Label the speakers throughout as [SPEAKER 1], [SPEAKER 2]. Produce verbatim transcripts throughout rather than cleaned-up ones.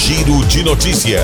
[SPEAKER 1] Giro de Notícia.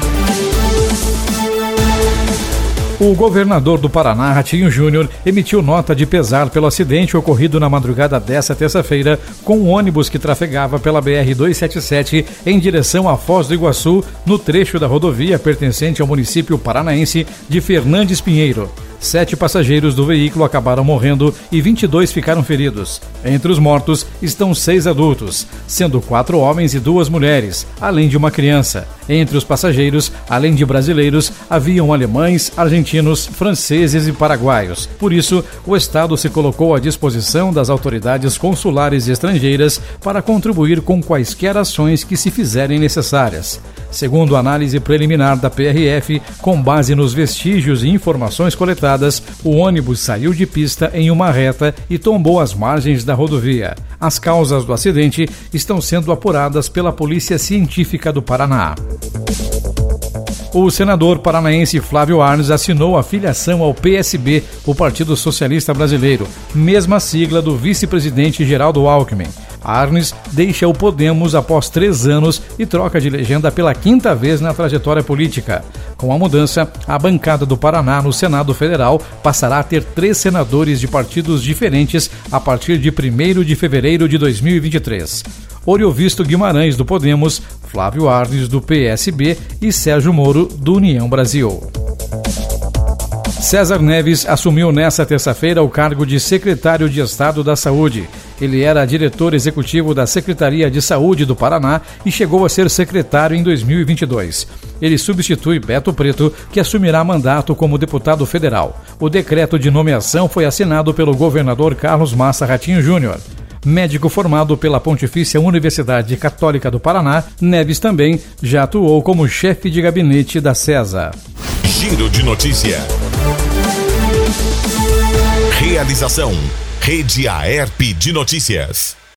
[SPEAKER 2] O governador do Paraná, Ratinho Júnior, emitiu nota de pesar pelo acidente ocorrido na madrugada desta terça-feira com um ônibus que trafegava pela B R duzentos e setenta e sete em direção a Foz do Iguaçu, no trecho da rodovia pertencente ao município paranaense de Fernandes Pinheiro. Sete passageiros do veículo acabaram morrendo e vinte e dois ficaram feridos. Entre os mortos estão seis adultos, sendo quatro homens e duas mulheres, além de uma criança. Entre os passageiros, além de brasileiros, haviam alemães, argentinos, franceses e paraguaios. Por isso, o Estado se colocou à disposição das autoridades consulares estrangeiras para contribuir com quaisquer ações que se fizerem necessárias. Segundo a análise preliminar da P R F, com base nos vestígios e informações coletadas, o ônibus saiu de pista em uma reta e tombou às margens da rodovia. As causas do acidente estão sendo apuradas pela Polícia Científica do Paraná. O senador paranaense Flávio Arnes assinou a filiação ao P S B, o Partido Socialista Brasileiro, mesma sigla do vice-presidente Geraldo Alckmin. Arnes deixa o Podemos após três anos e troca de legenda pela quinta vez na trajetória política. Com a mudança, a bancada do Paraná no Senado Federal passará a ter três senadores de partidos diferentes a partir de primeiro de fevereiro de dois mil e vinte e três. Oriovisto Guimarães, do Podemos, Flávio Arnes, do P S B e Sérgio Moro, do União Brasil. César Neves assumiu nesta terça-feira o cargo de secretário de Estado da Saúde. Ele era diretor executivo da Secretaria de Saúde do Paraná e chegou a ser secretário em dois mil e vinte e dois. Ele substitui Beto Preto, que assumirá mandato como deputado federal. O decreto de nomeação foi assinado pelo governador Carlos Massa Ratinho Júnior. Médico formado pela Pontifícia Universidade Católica do Paraná, Neves também já atuou como chefe de gabinete da CESA.
[SPEAKER 1] Giro de Notícia. Realização: Rede Aerp de Notícias.